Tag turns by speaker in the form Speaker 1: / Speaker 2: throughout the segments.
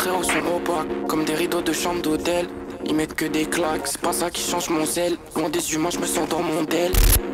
Speaker 1: frérots sont opaques, comme des rideaux de chambre d'hôtel. Ils mettent que des claques, c'est pas ça qui change mon zèle. Loin des humains, je me sens dans mon del.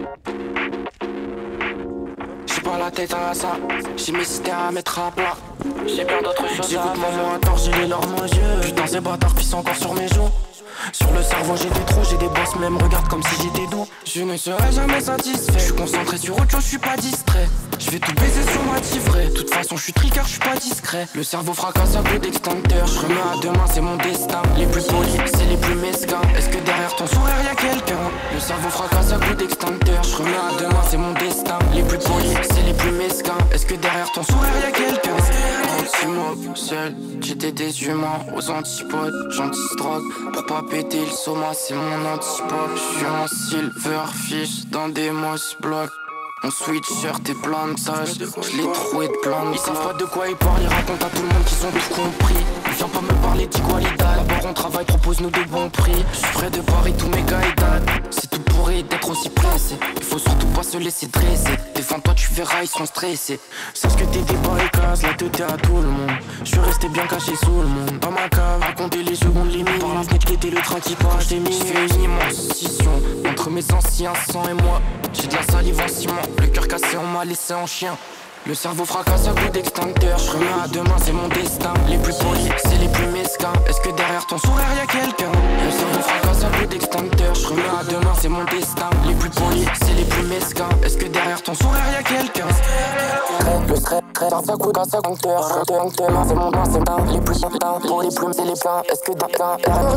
Speaker 1: J'ai pas la tête à ça, j'ai mes idées à mettre à plat. J'ai plein d'autres choses. J'écoute maman à tort, j'ai les larmes aux yeux. Putain ces bâtards pissent encore sur mes joues. Sur le cerveau j'ai des trous, j'ai des bosses, même regarde comme si j'étais doux. Je ne serai jamais satisfait, je suis concentré sur autre chose, je suis pas distrait. Je vais tout baiser sur ma tivrée, de toute façon je suis tricard, je suis pas discret. Le cerveau fracasse à coup d'extincteur, je remets à demain c'est mon destin. Les plus polis, c'est les plus mesquins. Est-ce que derrière ton sourire y'a quelqu'un? Le cerveau fracasse à coup d'extincteur, je remets à demain c'est mon destin. Les plus polis, c'est les plus mesquins. Est-ce que derrière ton sourire y'a quelqu'un? Anti-mob, seul, j'étais des humains aux antipodes, j'anti-drogue. Pour pas péter le soma, c'est mon antipode. Je suis en silverfish dans des moss blocs. Mon sweatshirt est plein de taches, je l'ai troué de plein de. Ils savent pas de quoi ils parlent, ils racontent à tout le monde qu'ils ont tout compris. Viens pas me parler d'igualité, d'abord on travaille, propose-nous de bons prix. Je suis près de Paris, tous mes gars ils datent. C'est tout pourri d'être aussi pressé. Il faut surtout pas se laisser dresser. Défends-toi, tu verras, ils seront stressés. Sache que t'étais pas écasse, la tête à tout le monde. Je suis resté bien caché sous le monde. Dans ma cave, raconter les secondes limites. Par la fenêtre, guetter le train qui passe. J'ai fait une immense scission entre mes anciens sang et moi. J'ai de la salive en ciment. Le cœur cassé, on m'a laissé en chien. Le cerveau fracasse à coup d'extincteur. Je remets à demain, c'est mon destin. Les plus polis, c'est les plus mesquins. Est-ce que derrière ton sourire y'a quelqu'un? Le cerveau fracasse à coup d'extincteur. Je remets à demain, c'est mon destin. Les plus polis, c'est les plus mesquins. Est-ce que derrière ton sourire y'a quelqu'un? Le stress, ça coûte à 50 heures. Je retourne demain, c'est mon destin. Les plus putain, pour les plumes, c'est les pleins. Est-ce que d'un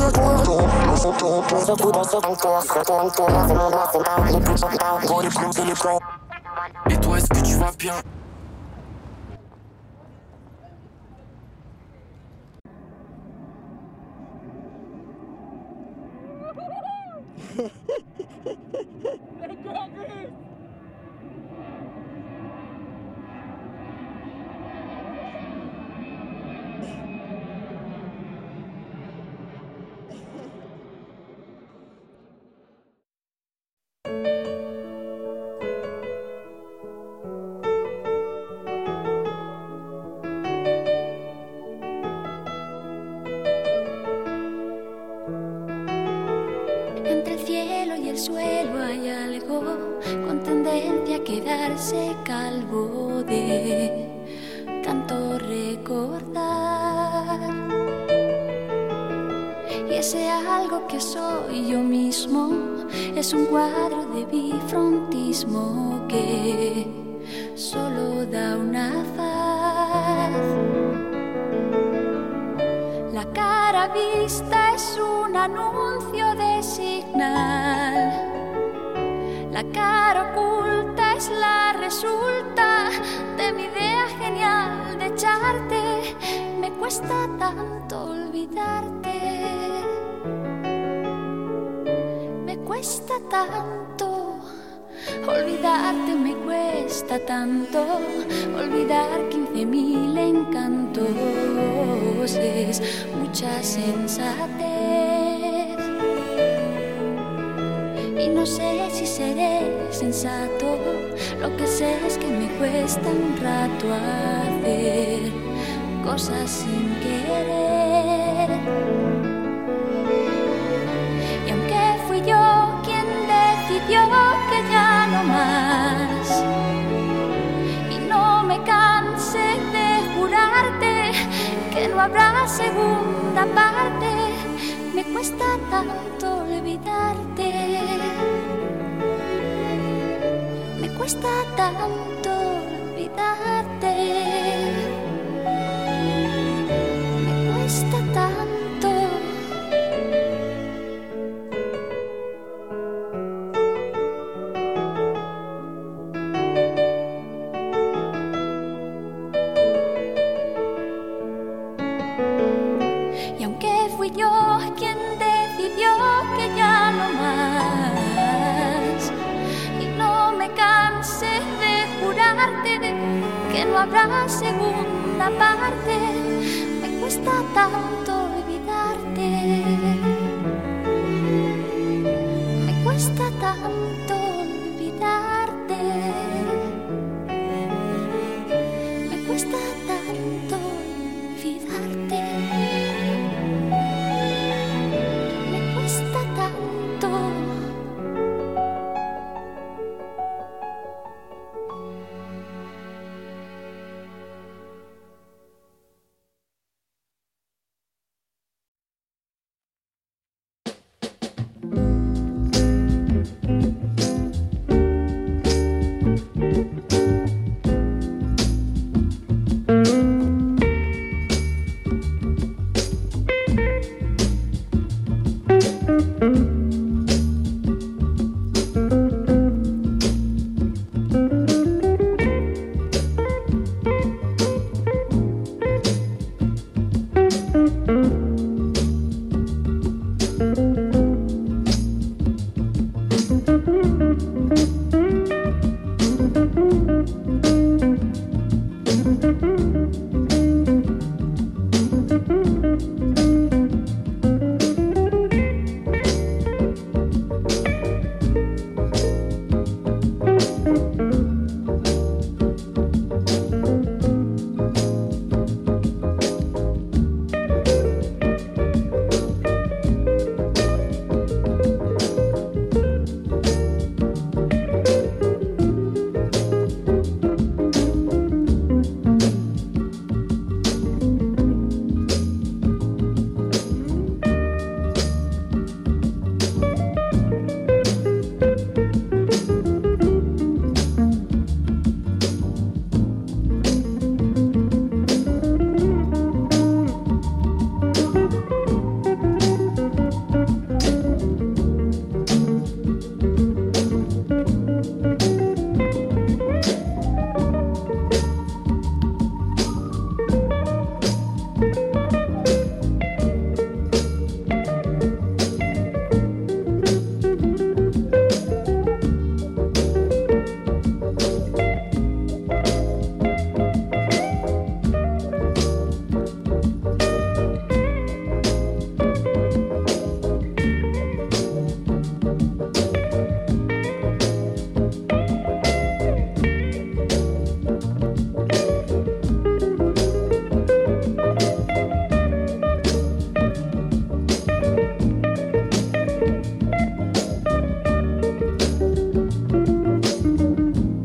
Speaker 1: ça coûte à 50 heures. Je retourne demain, c'est mon destin. Les plus putain, pour les plumes, c'est les pleins. Et toi, est-ce que tu vas bien?
Speaker 2: Entre el cielo y el suelo hay algo con tendencia a quedarse calvo de tanto recordar. Y ese algo que soy yo mismo es un cuadro de bifrontismo que solo da una faz. La cara vista es un anuncio de señal. La cara oculta es la resulta de mi idea genial de echarte. Me cuesta tanto olvidarte. Me cuesta tanto olvidarte, me cuesta tanto olvidar 15.000 encantos. Es mucha sensatez y no sé si seré sensato. Lo que sé es que me cuesta un rato hacer cosas sin querer. Y aunque fui yo quien decidió que ya no más, y no me cansé de jurarte que no habrá segunda parte, me cuesta tanto olvidarte. Me cuesta tanto olvidarte. Me cuesta tanto. Y aunque fui yo quien decidió que ya no más, y no me cansé de jurarte que no habrá segunda parte, me cuesta tanto